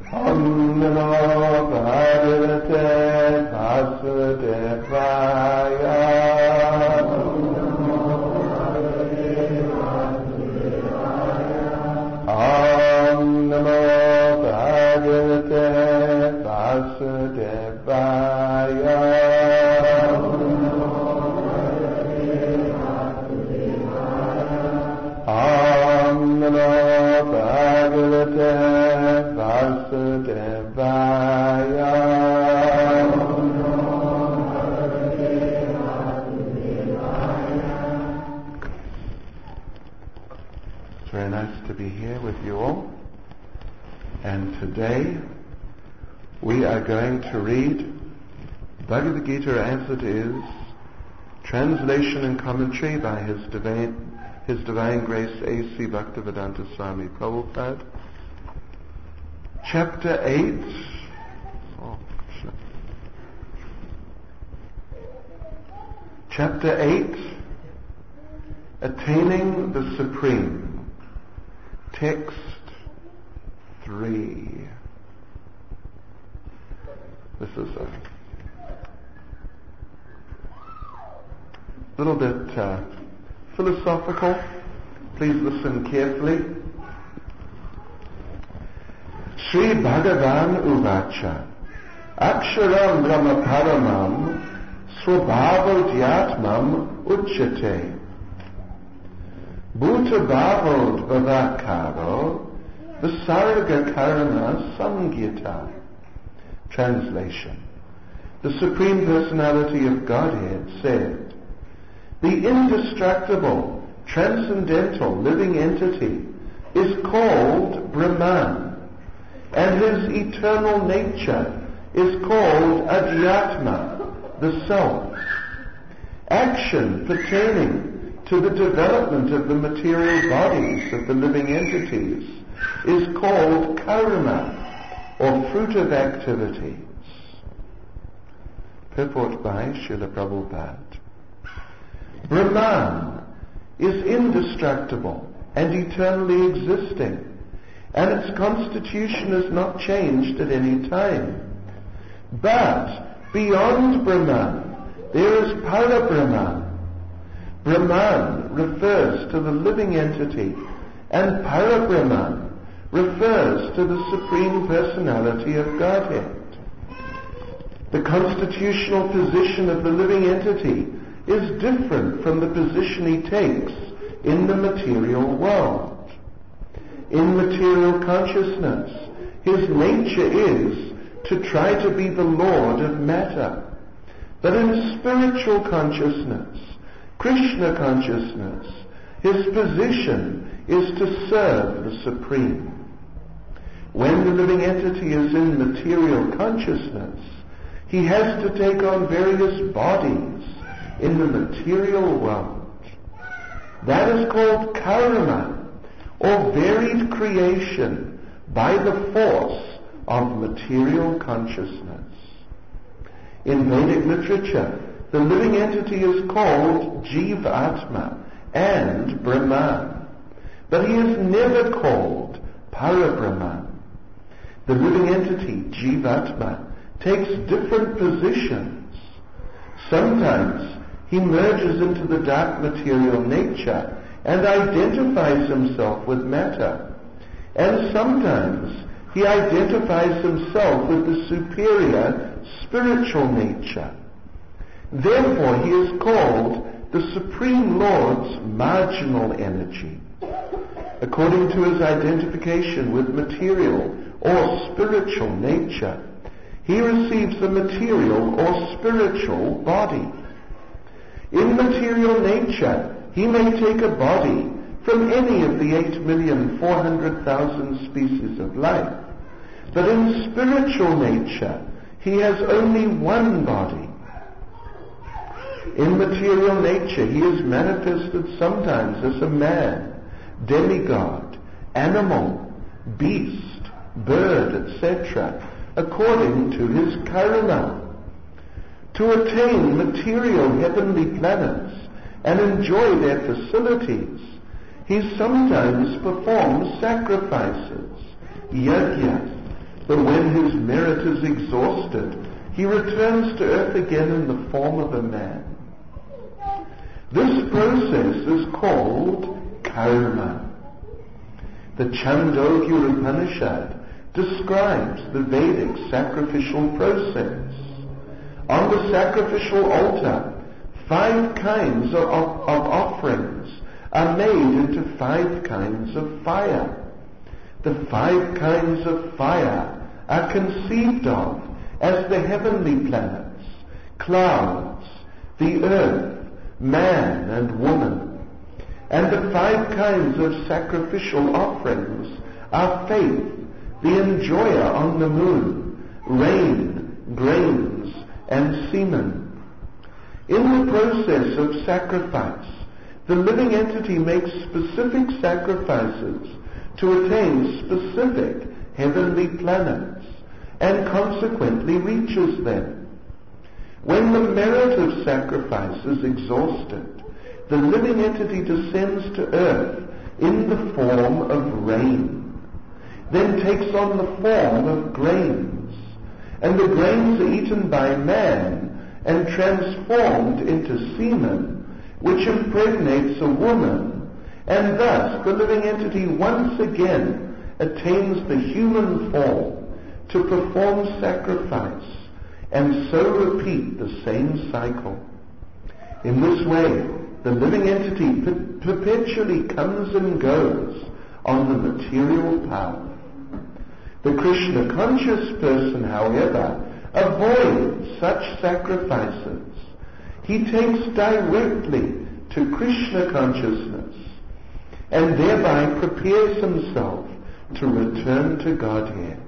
Om Namo Bhagavate Vasudevaya. Om Namo Bhagavate Vasudevaya. Om Namo Bhagavate Vasudevaya. It's very nice to be here with you all. And today we are going to read Bhagavad Gita as it is, translation and commentary by His Divine Grace A.C. Bhaktivedanta Swami Prabhupada. Chapter 8. Chapter 8. Attaining the Supreme. Text 3. This is a little bit philosophical. Please listen carefully. Sri Bhagavan Uvacha Aksharam Brahma Paramam Swabhava Dhyatmam Uchyate Bhuta Bhavod Vavakaro Visarga Karana Samgita. Translation. The Supreme Personality of Godhead said, the indestructible, transcendental living entity is called Brahman, and his eternal nature is called Adhyatma, the Self. Action pertaining to the development of the material bodies of the living entities is called karma, or fruit of activities. Purport by Srila Prabhupada. Brahman is indestructible and eternally existing, and its constitution is not changed at any time. But beyond Brahman, there is Parabrahman. Brahman refers to the living entity, and Parabrahman refers to the Supreme Personality of Godhead. The constitutional position of the living entity is different from the position he takes in the material world. In material consciousness, his nature is to try to be the Lord of matter. But in spiritual consciousness, Krishna consciousness, his position is to serve the Supreme. When the living entity is in material consciousness, he has to take on various bodies in the material world. That is called karma, or varied creation by the force of material consciousness. In Vedic literature, the living entity is called Jivatma and Brahman, but he is never called Parabrahman. The living entity, Jivatma, takes different positions. Sometimes he merges into the dark material nature and identifies himself with matter. And sometimes he identifies himself with the superior spiritual nature. Therefore he is called the Supreme Lord's marginal energy. According to his identification with material or spiritual nature, he receives a material or spiritual body. In material nature, he may take a body from any of the 8,400,000 species of life. But in spiritual nature, he has only one body. In material nature, he is manifested sometimes as a man, demigod, animal, beast, bird, etc., according to his karma. To attain material heavenly planets and enjoy their facilities, he sometimes performs sacrifices, yajna, But when his merit is exhausted, he returns to earth again in the form of a man. This process is called karma. The Chandogya Upanishad describes the Vedic sacrificial process. On the sacrificial altar, 5 kinds of offerings are made into 5 kinds of fire. The 5 kinds of fire are conceived of as the heavenly planets, clouds, the earth, man and woman. And the 5 kinds of sacrificial offerings are faith, the enjoyer on the moon, rain, grains, and semen. In the process of sacrifice, the living entity makes specific sacrifices to attain specific heavenly planets, and consequently reaches them. When the merit of sacrifice is exhausted, the living entity descends to earth in the form of rain, then takes on the form of grains, and the grains are eaten by man and transformed into semen, which impregnates a woman, and thus the living entity once again attains the human form to perform sacrifice, and so repeat the same cycle. In this way, the living entity perpetually comes and goes on the material path. The Krishna-conscious person, however, avoids such sacrifices. He takes directly to Krishna consciousness, and thereby prepares himself to return to Godhead.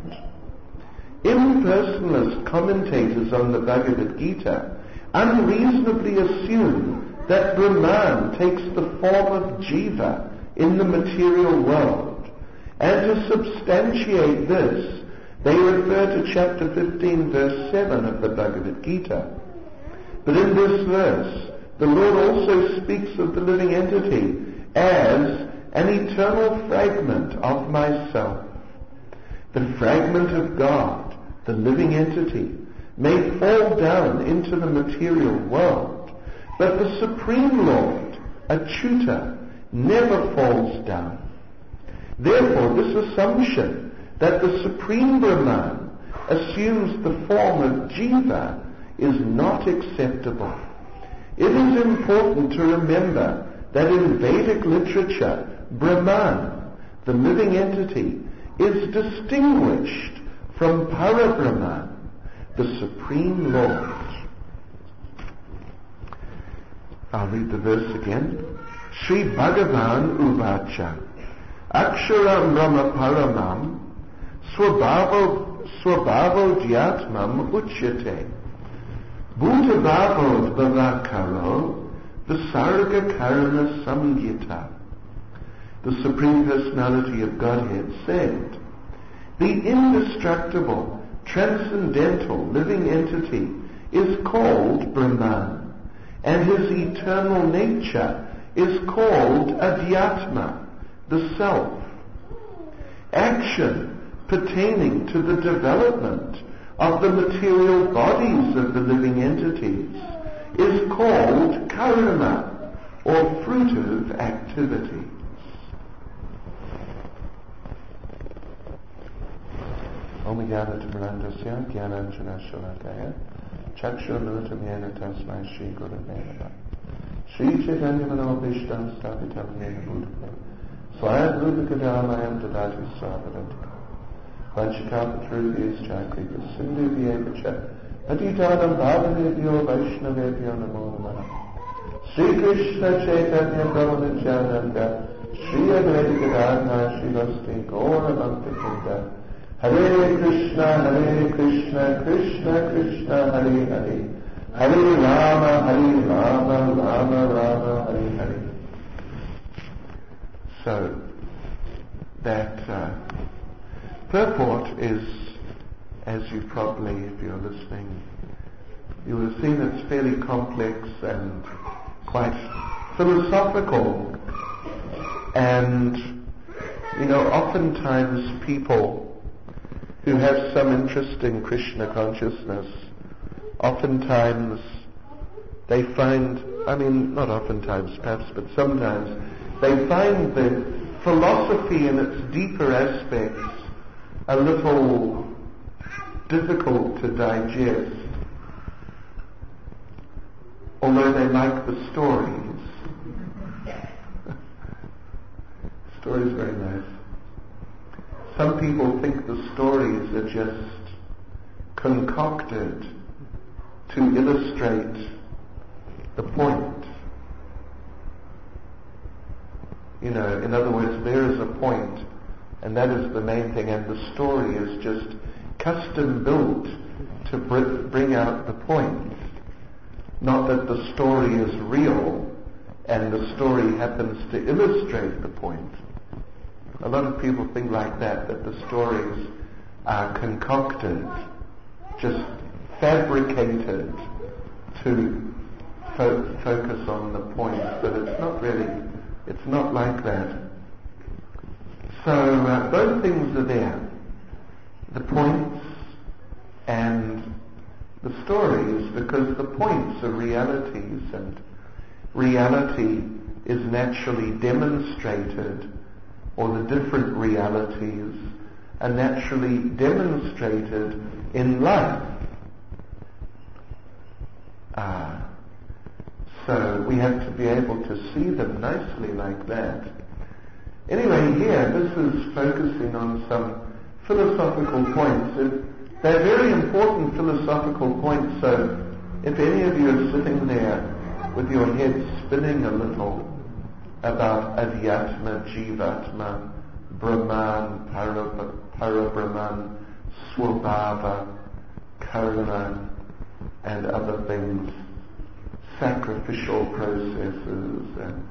Impersonalist commentators on the Bhagavad Gita unreasonably assume that Brahman takes the form of Jiva in the material world, and to substantiate this, they refer to chapter 15, verse 7 of the Bhagavad Gita. But in this verse, the Lord also speaks of the living entity as an eternal fragment of myself. The fragment of God, the living entity, may fall down into the material world, but the Supreme Lord, Achyuta, never falls down. Therefore, this assumption that the Supreme Brahman assumes the form of Jiva is not acceptable. It is important to remember that in Vedic literature, Brahman, the living entity, is distinguished from Parabrahman, the Supreme Lord. I'll read the verse again. Sri Bhagavan Uvacha Aksharam Brahma Paramam Swabhavo Dhyatmam Uchyate Bhutavavo Bhavakaro Visarga Karana Samgita. The Supreme Personality of Godhead said, the indestructible, transcendental, living entity is called Brahman, and his eternal nature is called Adhyatma, the Self. Action pertaining to the development of the material bodies of the living entities is called karma, or fruitive activity. Om Jnana-timirandasya Jnananjana-shalakaya Chakshur-militam yena tasmai Shri Gurave Namah Shri Chaitanya-manobhishtam sthapitam yena bhutale Swayam-rupa-kadamayam dadati swapadantika Vanchikapatruvyascha kripa-sindhu-vyevacha Patitanam bhavanebhyo vaishnavebhyo namo namaha Shri Krishna Chaitanya-Prabhu-Nityananda Shri Advaita-Gadadhara Shri-Vasti Gaura-Bhakta-Vrinda Hare Krishna, Krishna Krishna, Hare Hare, Hare Rama, Rama, Hare Hare. So, that purport is, as you probably, if you're listening, you will have seen it's fairly complex and quite philosophical. And, oftentimes people who have some interest in Krishna consciousness, oftentimes they find, not oftentimes perhaps, but sometimes, they find the philosophy in its deeper aspects a little difficult to digest, although they like the stories. Stories are very nice. Some people think the stories are just concocted to illustrate the point. In other words, there is a point, and that is the main thing, and the story is just custom built to bring out the point. Not that the story is real, and the story happens to illustrate the point. A lot of people think like that the stories are concocted, just fabricated to focus on the point, but it's not like that. So both things are there, the points and the stories, because the points are realities, and reality is naturally demonstrated, or the different realities are naturally demonstrated in life. So we have to be able to see them nicely like that. Anyway, here, this is focusing on some philosophical points. They're very important philosophical points, so if any of you are sitting there with your head spinning a little about Adhyatma, Jivatma, Brahman, Parabrahman, Swabhava, Karma, and other things, sacrificial processes, and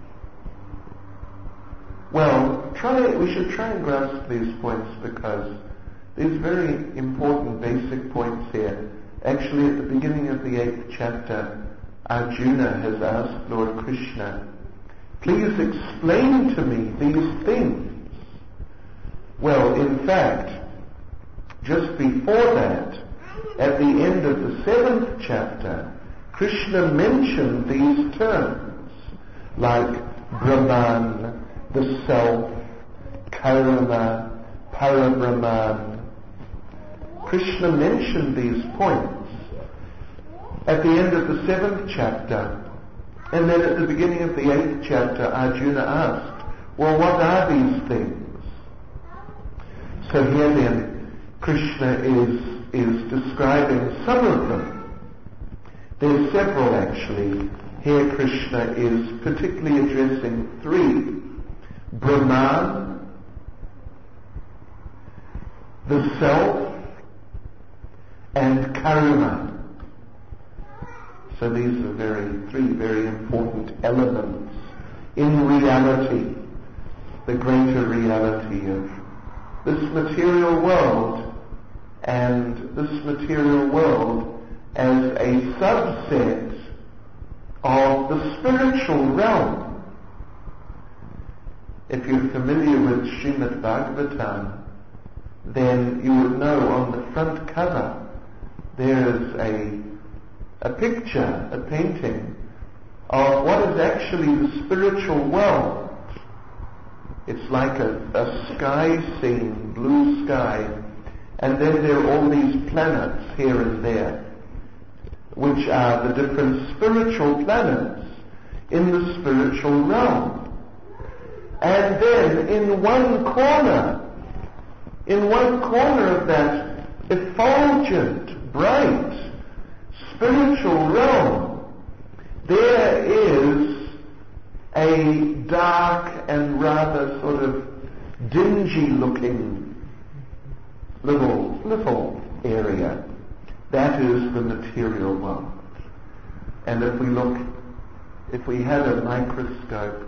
we should try and grasp these points, because these very important basic points here. Actually, at the beginning of the 8th chapter, Arjuna has asked Lord Krishna, please explain to me these things. Well, in fact, just before that, at the end of the 7th chapter, Krishna mentioned these terms, like Brahman, the self, Karma, Parabrahman. Krishna mentioned these points at the end of the 7th chapter, and then at the beginning of the 8th chapter, Arjuna asked, well, what are these things? So here then, Krishna is describing some of them. There's several actually. Here Krishna is particularly addressing 3. Brahman, the self, and Karma. So these are 3 very important elements in reality, the greater reality of this material world, and this material world as a subset of the spiritual realm. If you're familiar with Srimad Bhagavatam, then you would know on the front cover there's a picture, a painting of what is actually the spiritual world. It's like a sky scene, blue sky, and then there are all these planets here and there, which are the different spiritual planets in the spiritual realm. And then in one corner of that effulgent, bright, spiritual realm, there is a dark and rather sort of dingy-looking little area. That is the material world. And if we had a microscope,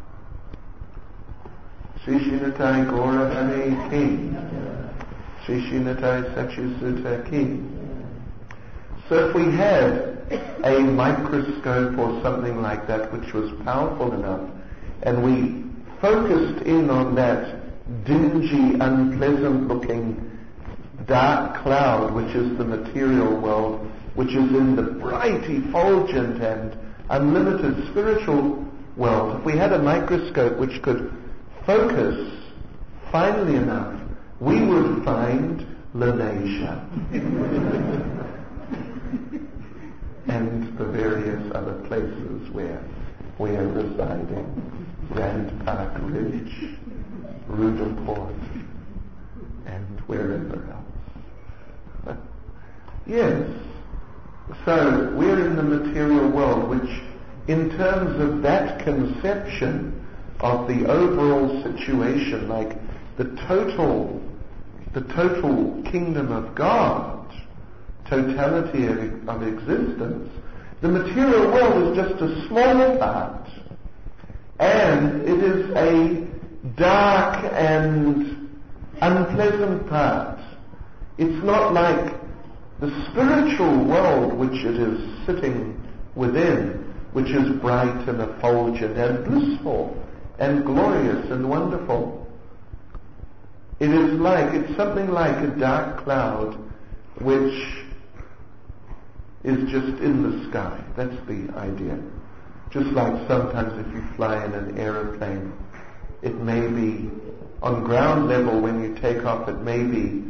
Srishinatai Gora Hare Ki, Srishinatai Sachisuta Ki. So if we had a microscope or something like that which was powerful enough, and we focused in on that dingy, unpleasant looking dark cloud, which is the material world, which is in the bright, effulgent and unlimited spiritual world. If we had a microscope which could focus finely enough, we would find Lenasia and the various other places where we are residing. Rand Park Ridge, Rudaport, and wherever else. Yes. So we're in the material world, which in terms of that conception of the overall situation, like the total kingdom of God, totality of existence, the material world is just a small part, and it is a dark and unpleasant part. It's not like the spiritual world which it is sitting within, which is bright and effulgent and blissful and glorious and wonderful. It's something like a dark cloud which is just in the sky. That's the idea. Just like sometimes if you fly in an aeroplane, it may be on ground level when you take off, it may be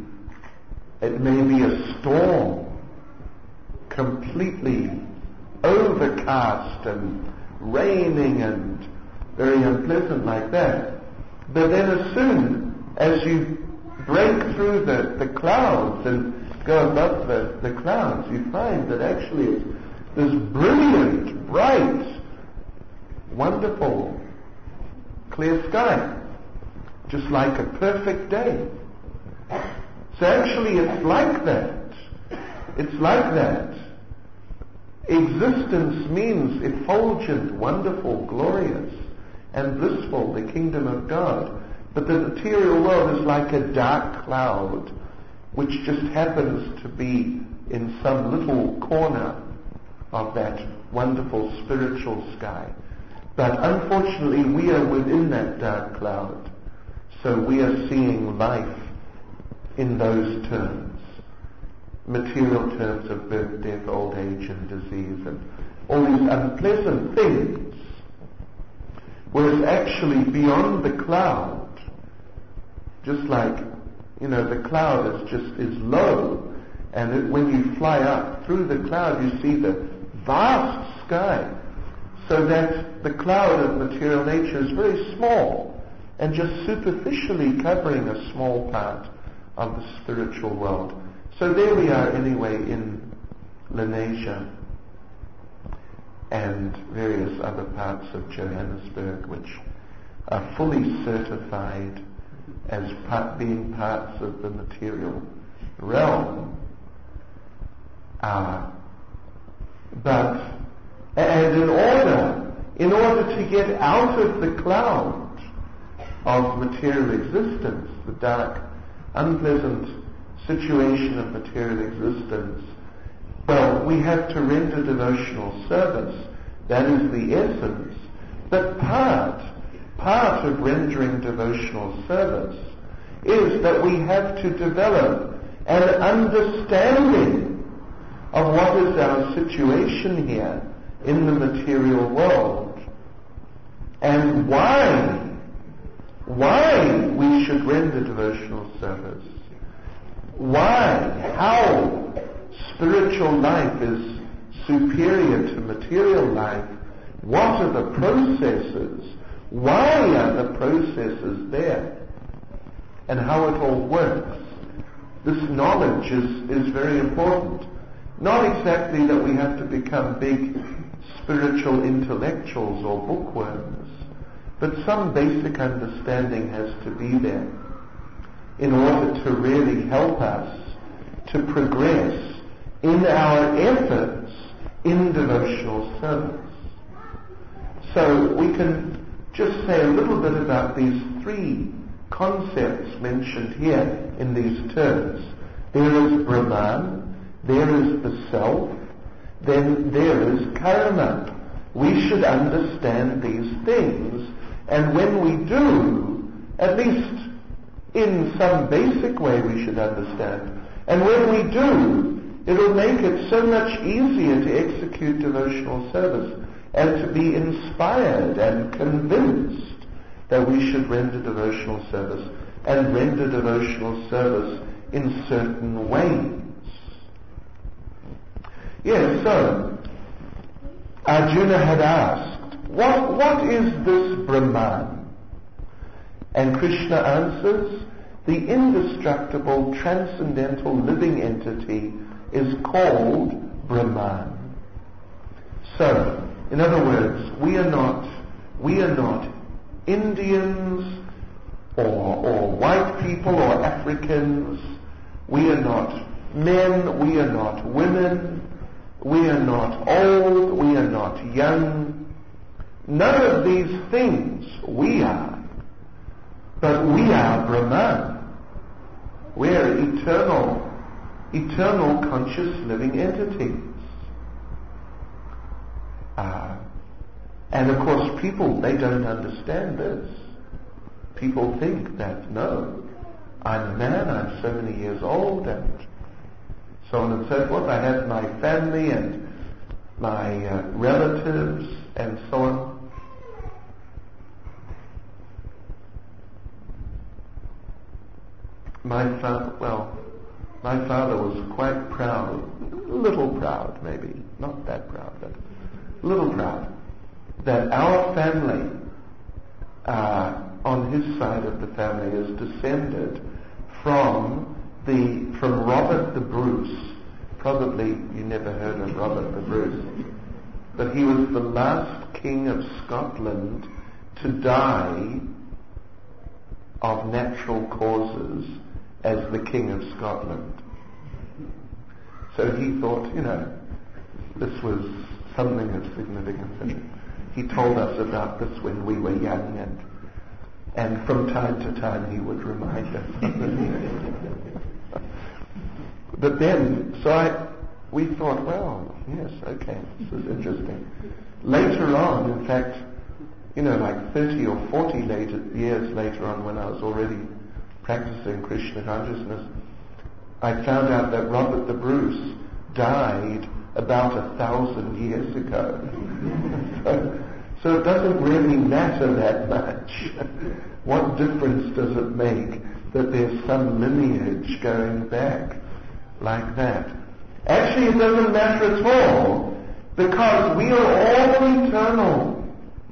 a storm, completely overcast and raining and very unpleasant like that. But then as soon as you break through the clouds and go above the clouds, you find that actually it's this brilliant, bright, wonderful, clear sky, just like a perfect day. So actually it's like that. It's like that. Existence means effulgent, wonderful, glorious, and blissful, the kingdom of God. But the material world is like a dark cloud, which just happens to be in some little corner of that wonderful spiritual sky. But unfortunately, we are within that dark cloud. So we are seeing life in those terms. Material terms of birth, death, old age, and disease, and all these unpleasant things. Whereas actually beyond the cloud, just like, the cloud is low, and when you fly up through the cloud, you see the vast sky. So that the cloud of material nature is very small and just superficially covering a small part of the spiritual world. So there we are anyway in Lenasia and various other parts of Johannesburg, which are fully certified as being parts of the material realm. And in order to get out of the cloud of material existence, the dark, unpleasant situation of material existence, well, we have to render devotional service. That is the essence. But part of rendering devotional service is that we have to develop an understanding of what is our situation here in the material world and why we should render devotional service. How spiritual life is superior to material life. What are the processes? Why are the processes there? And how it all works. This knowledge is very important. Not exactly that we have to become big spiritual intellectuals or bookworms, but some basic understanding has to be there in order to really help us to progress in our efforts in devotional service. So we can just say a little bit about these three concepts mentioned here in these terms. There is Brahman, there is the self, then there is karma. We should understand these things, and when we do, at least in some basic way we should understand, And when we do, it'll make it so much easier to execute devotional service and to be inspired and convinced that we should render devotional service, and render devotional service in certain ways. Yes, so Arjuna had asked, what is this Brahman? And Krishna answers, the indestructible, transcendental living entity is called Brahman. So, in other words, we are not Indians or white people or Africans. We are not men, we are not women, we are not old, we are not young. None of these things we are. But we are Brahman. We are eternal conscious living entities. And of course people, they don't understand this. People think that, no, I'm a man, I'm so many years old, and so on and so forth. I have my family and my relatives and so on. My father was quite proud, a little proud maybe, not that proud, but a little proud, that our family, on his side of the family, is descended from Robert the Bruce. Probably you never heard of Robert the Bruce, but he was the last king of Scotland to die of natural causes as the King of Scotland. So he thought, this was something of significance, and he told us about this when we were young, and from time to time he would remind us. But then, we thought, well, yes, okay, this is interesting. Later on, in fact, like 30 or 40 years later on, when I was already practicing Krishna consciousness, I found out that Robert the Bruce died about 1,000 years ago. So it doesn't really matter that much. What difference does it make that there's some lineage going back like that? Actually, it doesn't matter at all, because we are all eternal.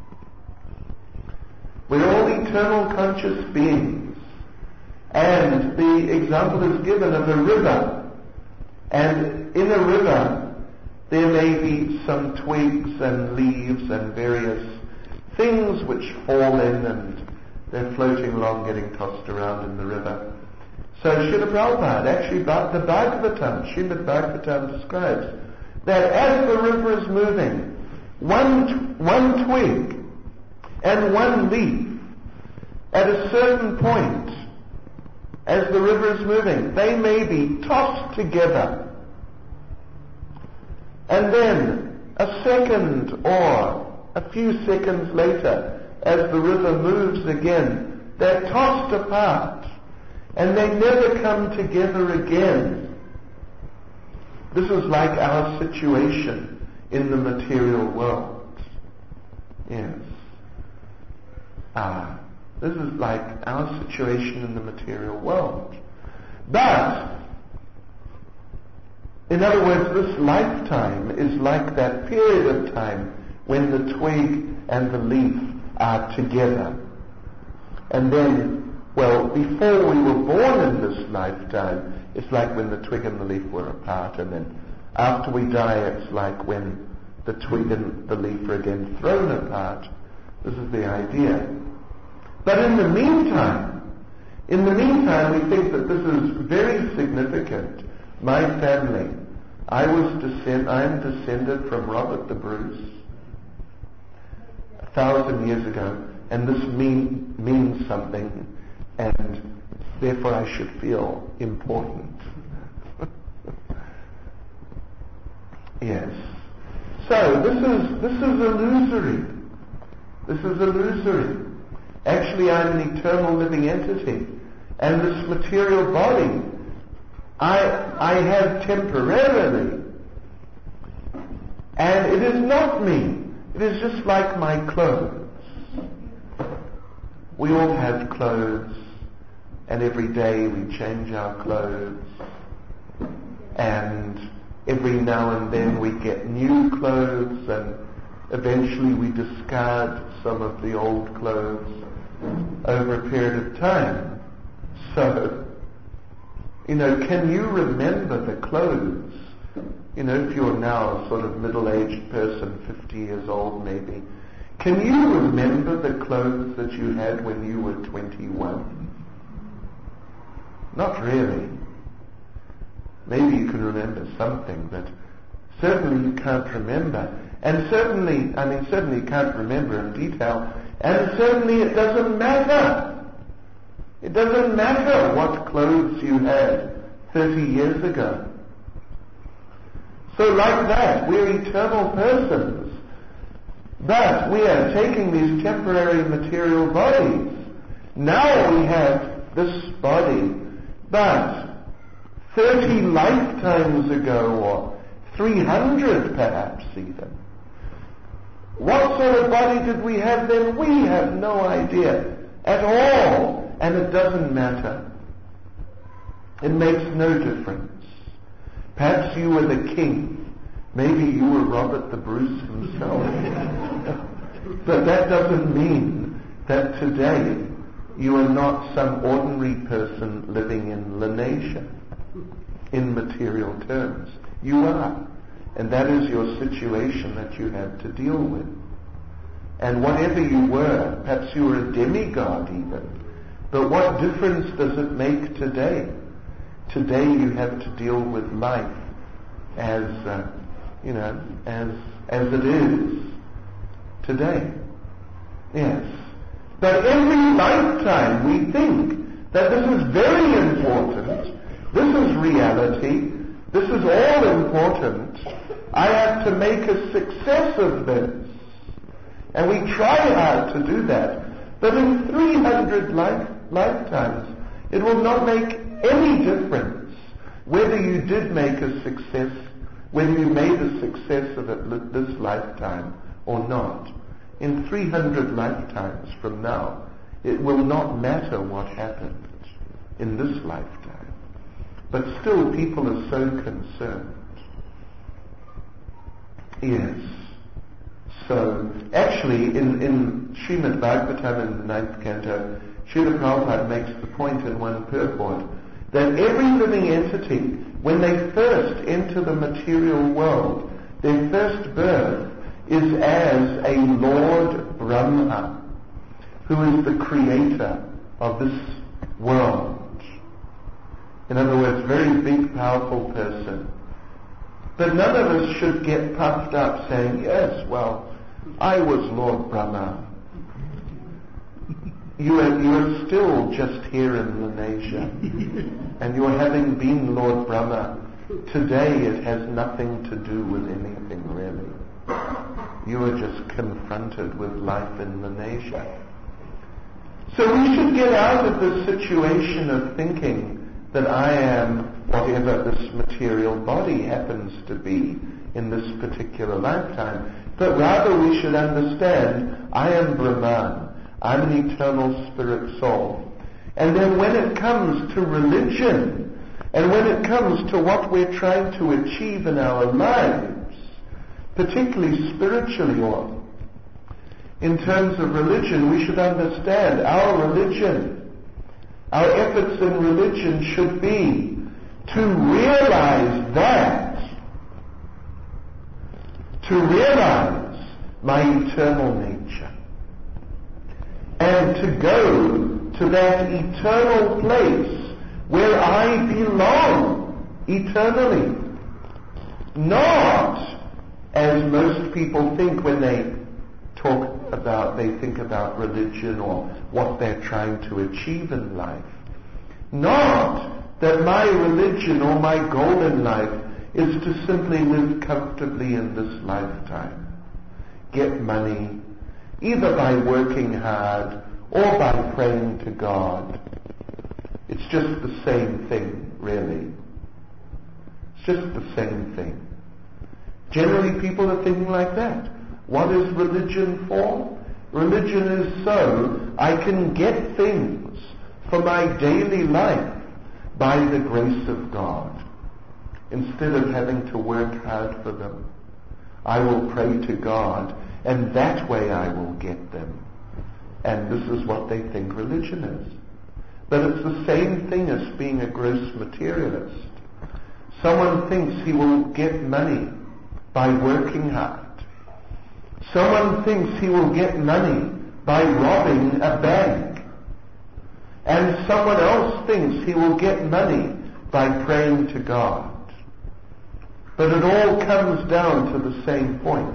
We're all eternal conscious beings. And the example is given of a river. And in a river, there may be some twigs and leaves and various things which fall in, and they're floating along, getting tossed around in the river. So Srila Prabhupada, actually the Bhagavatam, Srimad Bhagavatam describes that as the river is moving, one twig and one leaf, at a certain point, as the river is moving, they may be tossed together. And then a second or a few seconds later, as the river moves again, they're tossed apart and they never come together again. This is like our situation in the material world. Yes. This is like our situation in the material world. But, in other words, this lifetime is like that period of time when the twig and the leaf are together. And then, before we were born in this lifetime, it's like when the twig and the leaf were apart. And then after we die, it's like when the twig and the leaf are again thrown apart. This is the idea. But in the meantime, we think that this is very significant. My family, I am descended from Robert the Bruce 1,000 years ago, and this means something, and therefore I should feel important. Yes. So this is illusory. This is illusory. Actually, I'm an eternal living entity, and this material body I have temporarily. And it is not me. It is just like my clothes. We all have clothes, and every day we change our clothes, and every now and then we get new clothes, and eventually we discard some of the old clothes over a period of time. So, can you remember the clothes? If you're now a sort of middle-aged person, 50 years old maybe, can you remember the clothes that you had when you were 21? Not really. Maybe you can remember something, but certainly you can't remember. And certainly you can't remember in detail, and certainly it doesn't matter. It doesn't matter what clothes you had 30 years ago. So like that, we're eternal persons. But we are taking these temporary material bodies. Now we have this body, but 30 lifetimes ago, or 300 perhaps even, what sort of body did we have then? We have no idea at all, and it doesn't matter. It makes no difference. Perhaps you were the king. Maybe you were Robert the Bruce himself. But that doesn't mean that today you are not some ordinary person living in Lenasia, in material terms. You are. And that is your situation that you have to deal with. And whatever you were, perhaps you were a demigod even, but what difference does it make today? Today you have to deal with life as it is today. Yes. But every lifetime we think that this is very important, this is reality, this is all important, I have to make a success of this. And we try hard to do that, but in 300 lifetimes it will not make any difference whether you did make a success, whether you made a success of it this lifetime or not. In 300 lifetimes from now, it will not matter what happened in this lifetime. But still people are so concerned. Yes. So, actually, in Srimad Bhagavatam in the 9th canto, Srila Prabhupada makes the point in one purport that every living entity, when they first enter the material world, their first birth is as a Lord Brahma, who is the creator of this world. In other words, very big, powerful person. But none of us should get puffed up saying, yes, well, I was Lord Brahma. You are still just here in Lenasia. And you're having been Lord Brahma. Today it has nothing to do with anything really. You are just confronted with life in Lenasia. So we should get out of this situation of thinking that I am whatever this material body happens to be in this particular lifetime. But rather we should understand, I am Brahman. I'm an eternal spirit soul. And then when it comes to religion, and when it comes to what we're trying to achieve in our lives, particularly spiritually or in terms of religion, we should understand our religion, our efforts in religion should be to realize my eternal nature, and to go to that eternal place where I belong eternally. Not as most people think when they think about religion or what they're trying to achieve in life. Not that my religion or my goal in life is to simply live comfortably in this lifetime, get money, either by working hard or by praying to God. It's just the same thing, really. It's just the same thing. Generally, people are thinking like that. What is religion for? Religion is so I can get things for my daily life by the grace of God, instead of having to work hard for them. I will pray to God, and that way I will get them. And this is what they think religion is. But it's the same thing as being a gross materialist. Someone thinks he will get money by working hard. Someone thinks he will get money by robbing a bank. And someone else thinks he will get money by praying to God. But it all comes down to the same point.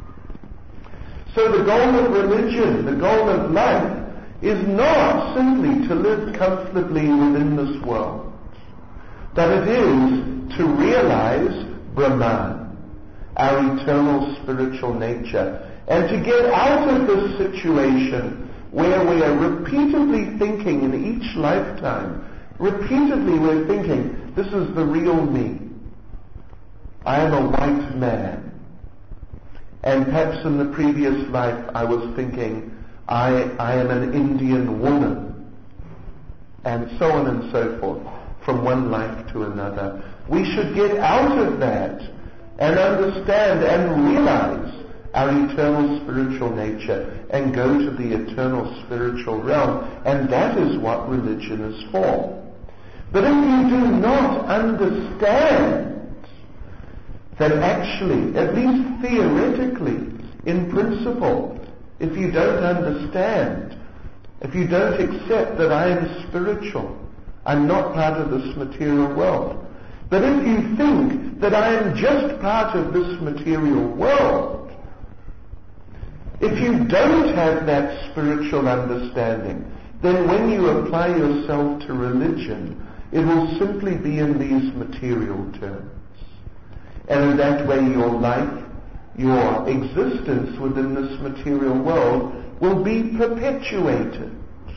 So the goal of religion, the goal of life, is not simply to live comfortably within this world, but it is to realize Brahman, our eternal spiritual nature, and to get out of this situation where we are repeatedly thinking in each lifetime, repeatedly we're thinking, this is the real me. I am a white man. And perhaps in the previous life I was thinking, I am an Indian woman. And so on and so forth, from one life to another. We should get out of that and understand and realize our eternal spiritual nature and go to the eternal spiritual realm. And that is what religion is for. But if you do not understand that actually, at least theoretically, in principle, if you don't understand, if you don't accept that I am spiritual, I'm not part of this material world. But if you think that I am just part of this material world, if you don't have that spiritual understanding, then when you apply yourself to religion, it will simply be in these material terms. And in that way your life, your existence within this material world will be perpetuated.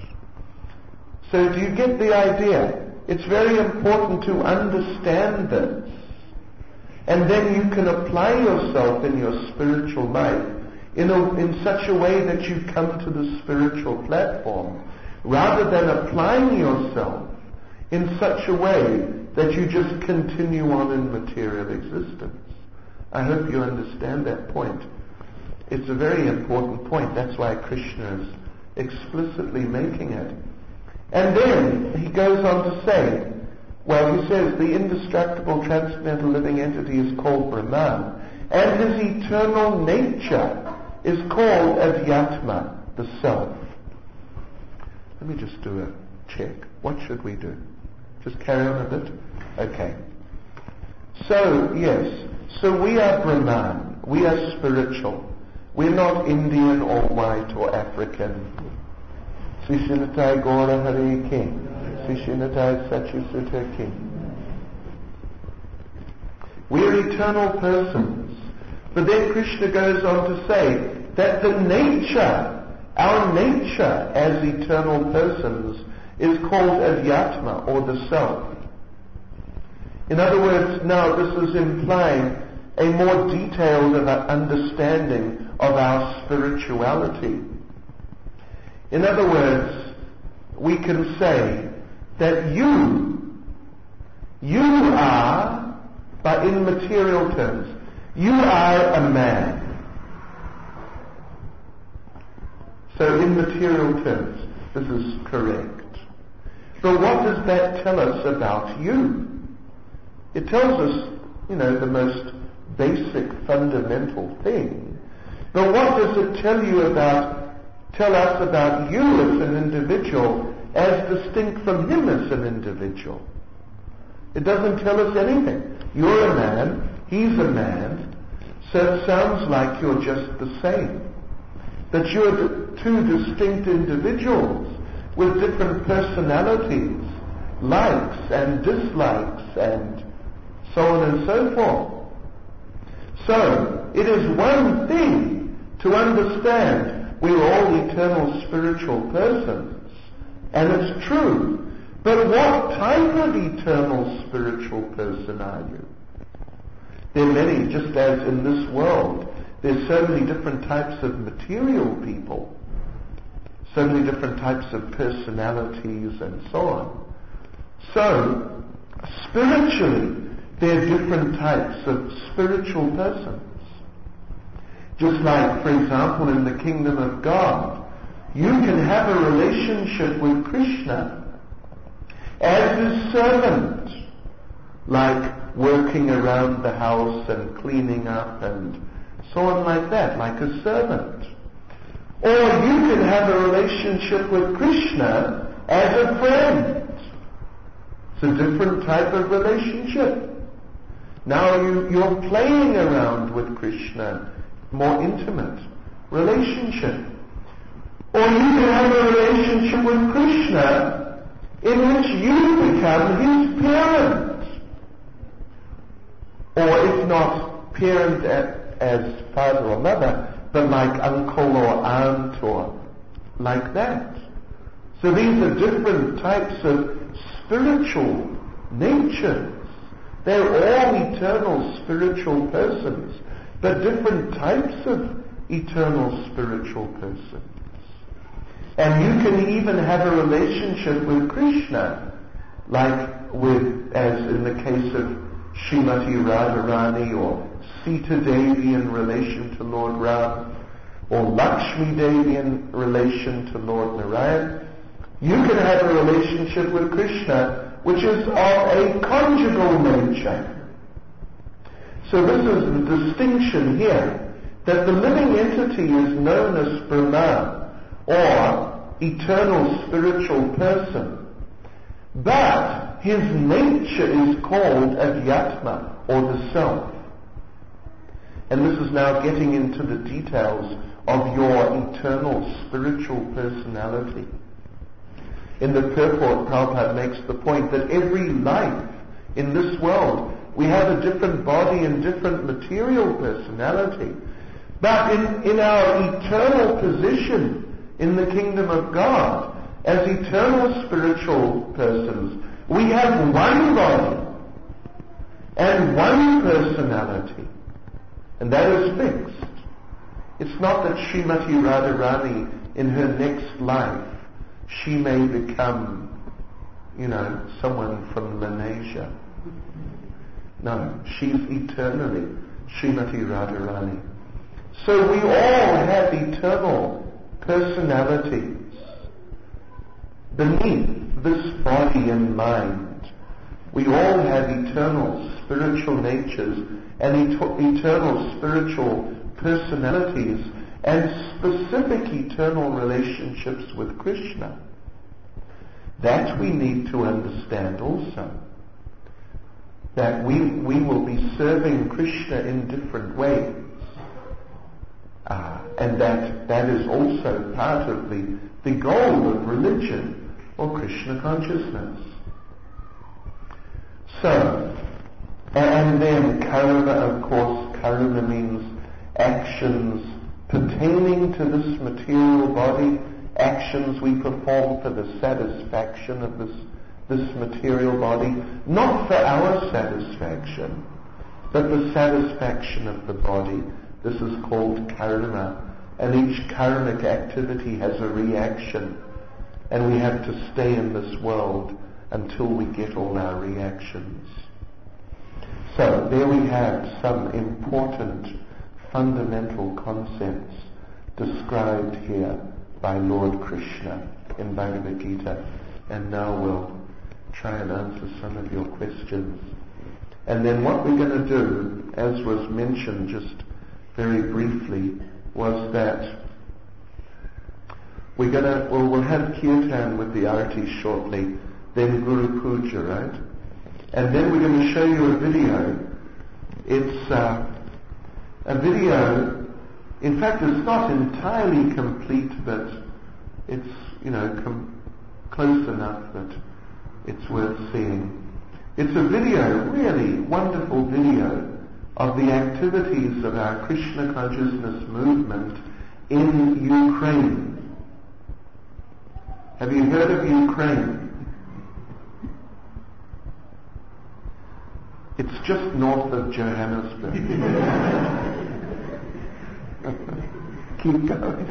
So do you get the idea? It's very important to understand this. And then you can apply yourself in your spiritual life in such a way that you come to the spiritual platform, rather than applying yourself in such a way that you just continue on in material existence. I hope you understand that point. It's a very important point. That's why Krishna is explicitly making it. And then he goes on to say, well, he says the indestructible transcendental living entity is called Brahman, and his eternal nature is called Adhyatma, the self. Let me just do a check. What should we do? Just carry on a bit? Okay. So, yes. So we are Brahman. We are spiritual. We're not Indian or white or African. Sishinatai Gora Hare King. Sishinatai Sachisuta King. We're eternal persons. But then Krishna goes on to say that the nature, our nature as eternal persons, is called Adhyatma, or the self. In other words, now this is implying a more detailed understanding of our spirituality. In other words, we can say that you are, but in material terms, you are a man. So in material terms, this is correct. But what does that tell us about you? It tells us, the most basic, fundamental thing. But what does it tell us about you as an individual, as distinct from him as an individual? It doesn't tell us anything. You're a man, he's a man, so it sounds like you're just the same. That you're two distinct individuals with different personalities, likes and dislikes, and so on and so forth. So, it is one thing to understand we're all eternal spiritual persons, and it's true. But what type of eternal spiritual person are you? There are many, just as in this world, there's so many different types of material people, so many different types of personalities and so on. So, spiritually, there are different types of spiritual persons. Just like, for example, in the kingdom of God, you can have a relationship with Krishna as his servant, like working around the house and cleaning up and so on like that, like a servant. Or you can have a relationship with Krishna as a friend. It's a different type of relationship. Now you're playing around with Krishna, more intimate relationship. Or you can have a relationship with Krishna in which you become his parent. Or if not parent as father or mother, but like uncle or aunt or like that. So these are different types of spiritual natures. They're all eternal spiritual persons, but different types of eternal spiritual persons. And you can even have a relationship with Krishna, like as in the case of Srimati Radharani or Sita Devi in relation to Lord Ram, or Lakshmi Devi in relation to Lord Narayan. You can have a relationship with Krishna which is of a conjugal nature. So this is the distinction here, that the living entity is known as Brahman, or eternal spiritual person, but his nature is called Adhyatma, or the self. And this is now getting into the details of your eternal spiritual personality. In the purport, Prabhupada makes the point that every life in this world, we have a different body and different material personality. But in our eternal position in the kingdom of God, as eternal spiritual persons, we have one body and one personality. And that is fixed. It's not that Srimati Radharani in her next life, she may become, someone from Malaysia. No, she's eternally Srimati Radharani. So we all have eternal personalities beneath this body and mind. We all have eternal spiritual natures and eternal spiritual personalities and specific eternal relationships with Krishna. That we need to understand also. That we will be serving Krishna in different ways. And that is also part of the goal of religion or Krishna consciousness. So, and then karma, of course, karma means actions pertaining to this material body, actions we perform for the satisfaction of this material body, not for our satisfaction, but the satisfaction of the body. This is called karma, and each karmic activity has a reaction, and we have to stay in this world until we get all our reactions. So there we have some important fundamental concepts described here by Lord Krishna in Bhagavad Gita. And now we'll try and answer some of your questions. And then what we're going to do, as was mentioned just very briefly, was that we'll have kirtan with the arati shortly, then Guru Puja, right? And then we're going to show you a video. It's a video, in fact it's not entirely complete, but it's, close enough that it's worth seeing. It's a video, really wonderful video, of the activities of our Krishna consciousness movement in Ukraine. Have you heard of Ukraine? It's just north of Johannesburg. Keep going.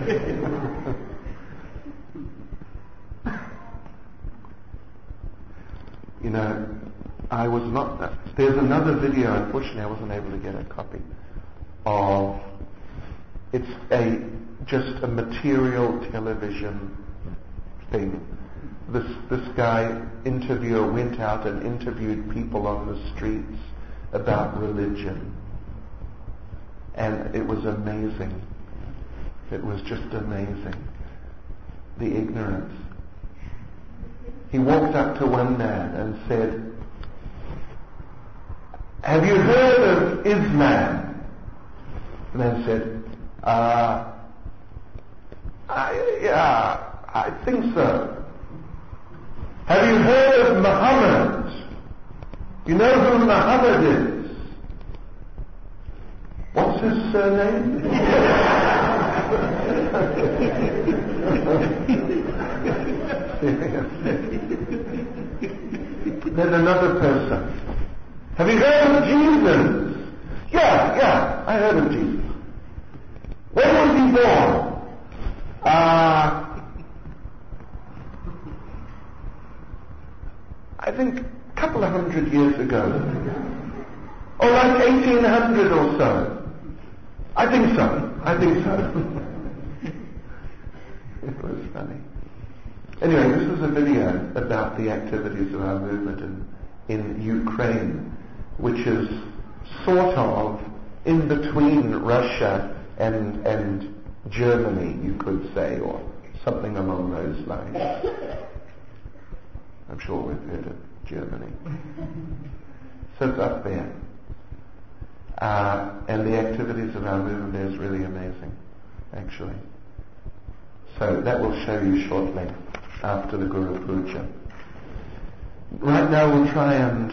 You know, I was not... There's another video, unfortunately I wasn't able to get a copy, of... It's just a material television thing. This guy, interviewer, went out and interviewed people on the streets about religion. And it was amazing. It was just amazing. The ignorance. He walked up to one man and said, "Have you heard of Islam?" The man said, yeah, I think so. "Have you heard of Muhammad? You know who Muhammad is? What's his surname?" Then another person, "Have you heard of Jesus?" Yeah, I heard of Jesus. "When was he born?" I think a couple of 100 years ago. Or like 1800 or so. I think so. It was funny. Anyway, this is a video about the activities of our movement in Ukraine, which is sort of in between Russia and Germany, you could say, or something along those lines. I'm sure we've heard of Germany. So it's up there. And the activities of our movement there is really amazing, actually. So that will show you shortly after the Guru Puja. Right now we'll try and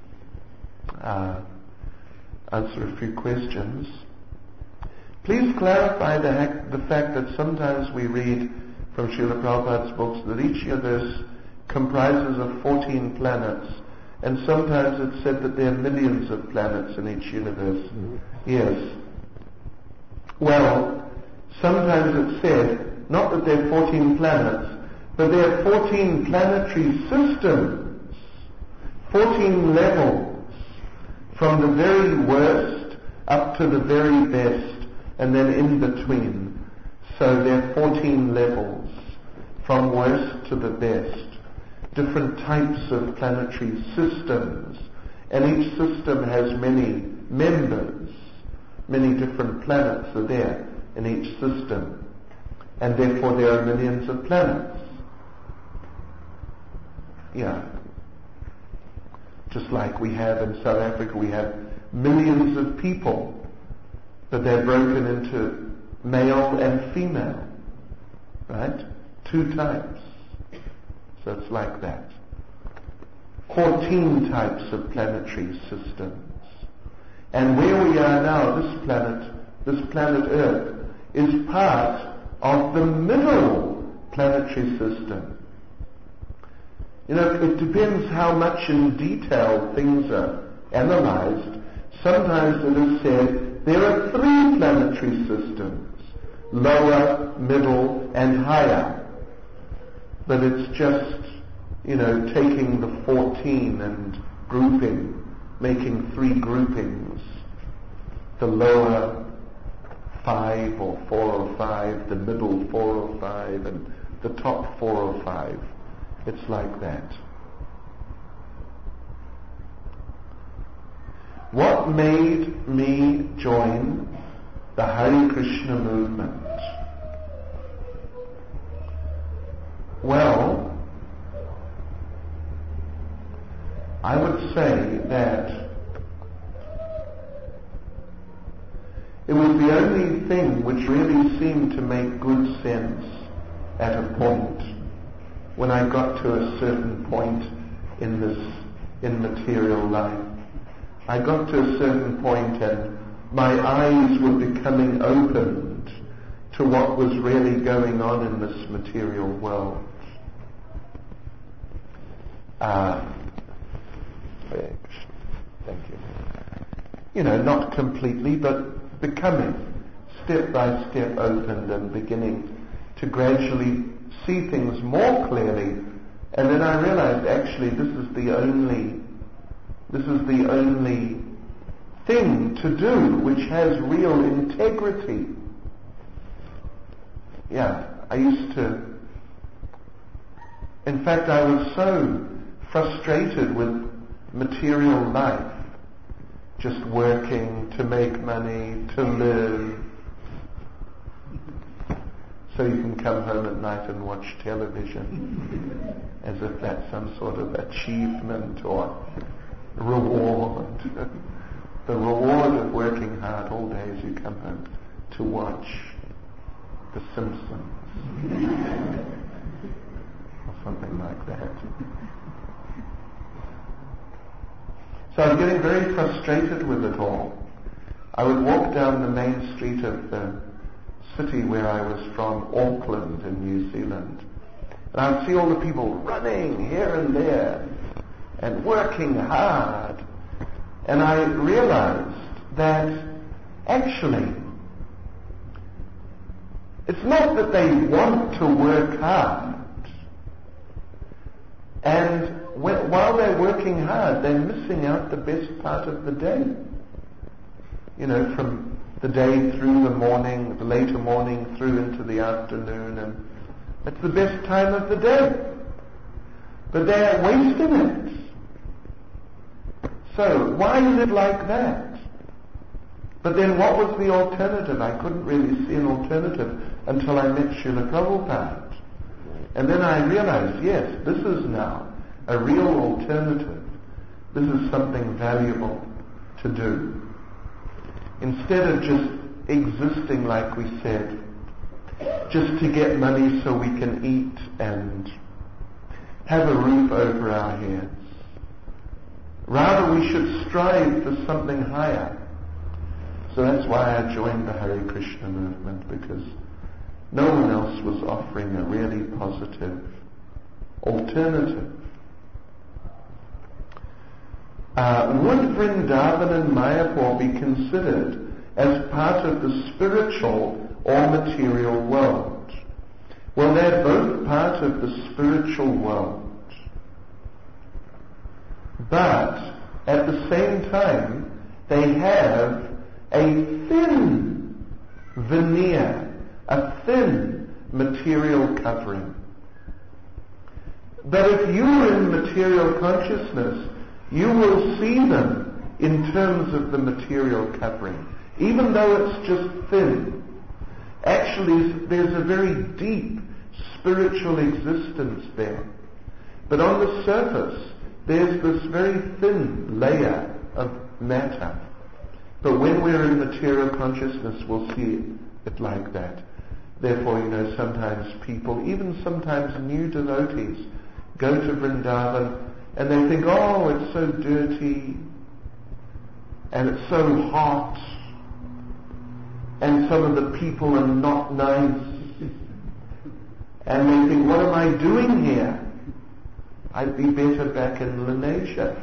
answer a few questions. Please clarify the fact that sometimes we read from Srila Prabhupada's books that each universe comprises of 14 planets, and sometimes it's said that there are millions of planets in each universe. Mm-hmm. Yes. Well, sometimes it's said, not that there are 14 planets, but there are 14 planetary systems, 14 levels, from the very worst up to the very best, and then in between. So there are 14 levels, from worst to the best. Different types of planetary systems, and each system has many members. Many different planets are there in each system, and therefore there are millions of planets. Yeah. Just like we have in South Africa, we have millions of people, but they're broken into male and female, right? 2 types. So it's like that. 14 types of planetary systems. And where we are now, this planet Earth, is part of the middle planetary system. You know, it depends how much in detail things are analyzed. Sometimes it is said there are 3 planetary systems, lower, middle, and higher. But it's just, taking the 14 and grouping, making 3 groupings. The lower 5 or 4 or 5, the middle 4 or 5, and the top 4 or 5. It's like that. What made me join the Hare Krishna movement? Well, I would say that it was the only thing which really seemed to make good sense at a point. When I got to a certain point in material life, I got to a certain point and my eyes were becoming opened to what was really going on in this material world. not completely, but becoming step by step opened and beginning to gradually see things more clearly. And then I realized actually this is the only thing to do which has real integrity. In fact, I was so frustrated with material life, just working to make money, to live, so you can come home at night and watch television as if that's some sort of achievement or reward. The reward of working hard all day as you come home to watch The Simpsons or something like that. So I was getting very frustrated with it all. I would walk down the main street of the city where I was from, Auckland in New Zealand, and I would see all the people running here and there and working hard. And I realized that actually it's not that they want to work hard, and while they're working hard, they're missing out the best part of the day. From the day through the morning, the later morning through into the afternoon, and it's the best time of the day. But they're wasting it. So why is it like that? But then what was the alternative? I couldn't really see an alternative until I met Srila Prabhupada. And then I realized, yes, this is now a real alternative. This is something valuable to do. Instead of just existing, like we said, just to get money so we can eat and have a roof over our heads. Rather, we should strive for something higher. So that's why I joined the Hare Krishna movement, because no one else was offering a really positive alternative. Would Vrindavan and Mayapur be considered as part of the spiritual or material world? Well, they're both part of the spiritual world. But at the same time, they have a thin veneer, a thin material covering. But if you're in material consciousness, you will see them in terms of the material covering, even though it's just thin. Actually, there's a very deep spiritual existence there. But on the surface, there's this very thin layer of matter. But when we're in material consciousness, we'll see it like that. Therefore, sometimes people, even sometimes new devotees, go to Vrindavan and they think, oh, it's so dirty and it's so hot and some of the people are not nice. And they think, what am I doing here? I'd be better back in Lanesha.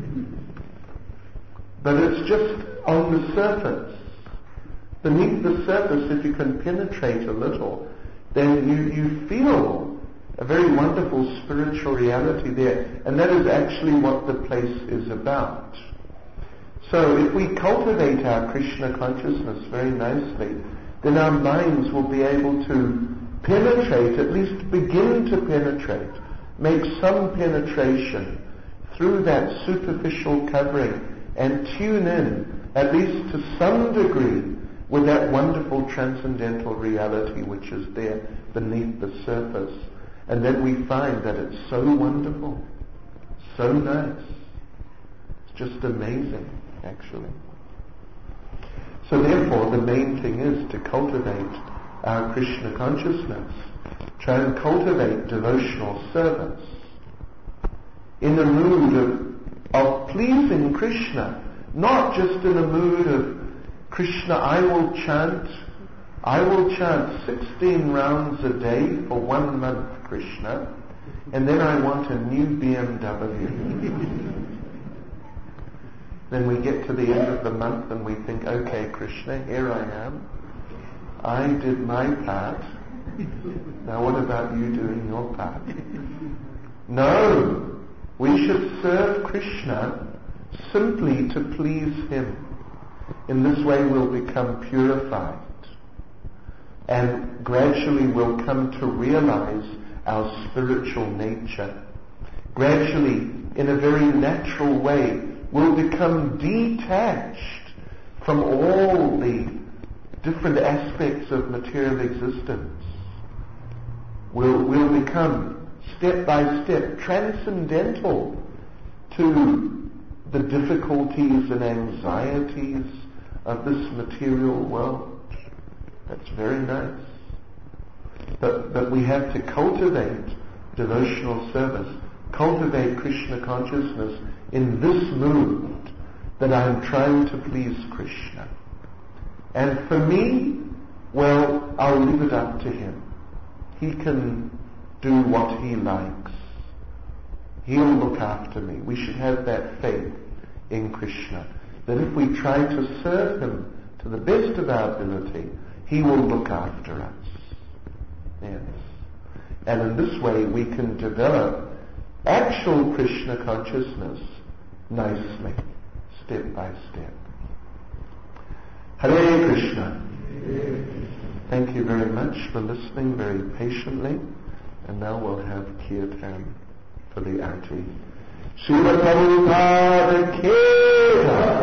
But it's just on the surface. Beneath the surface, if you can penetrate a little, then you feel a very wonderful spiritual reality there. And that is actually what the place is about. So if we cultivate our Krishna consciousness very nicely, then our minds will be able to penetrate, at least begin to penetrate, make some penetration through that superficial covering and tune in, at least to some degree, with that wonderful transcendental reality which is there beneath the surface. And then we find that it's so wonderful, so nice. It's just amazing, actually. So therefore, the main thing is to cultivate our Krishna consciousness. Try and cultivate devotional service in a mood of pleasing Krishna, not just in a mood of Krishna, I will chant 16 rounds a day for 1 month, Krishna, and then I want a new BMW. Then we get to the end of the month and we think, okay, Krishna, here I am. I did my part. Now what about you doing your part? No! We should serve Krishna simply to please Him. In this way we'll become purified. And gradually we'll come to realize our spiritual nature. Gradually, in a very natural way, we'll become detached from all the different aspects of material existence. We'll become, step by step, transcendental to the difficulties and anxieties of this material world. That's very nice. But we have to cultivate devotional service, cultivate Krishna consciousness in this mood that I'm trying to please Krishna. And for me, well, I'll leave it up to Him. He can do what He likes. He'll look after me. We should have that faith in Krishna, that if we try to serve Him to the best of our ability, He will look after us. Yes. And in this way we can develop actual Krishna consciousness nicely, step by step. Hare Krishna. Thank you very much for listening very patiently. And now we'll have Kirtan for the Arti. Srila Prabhupada Ki Jai.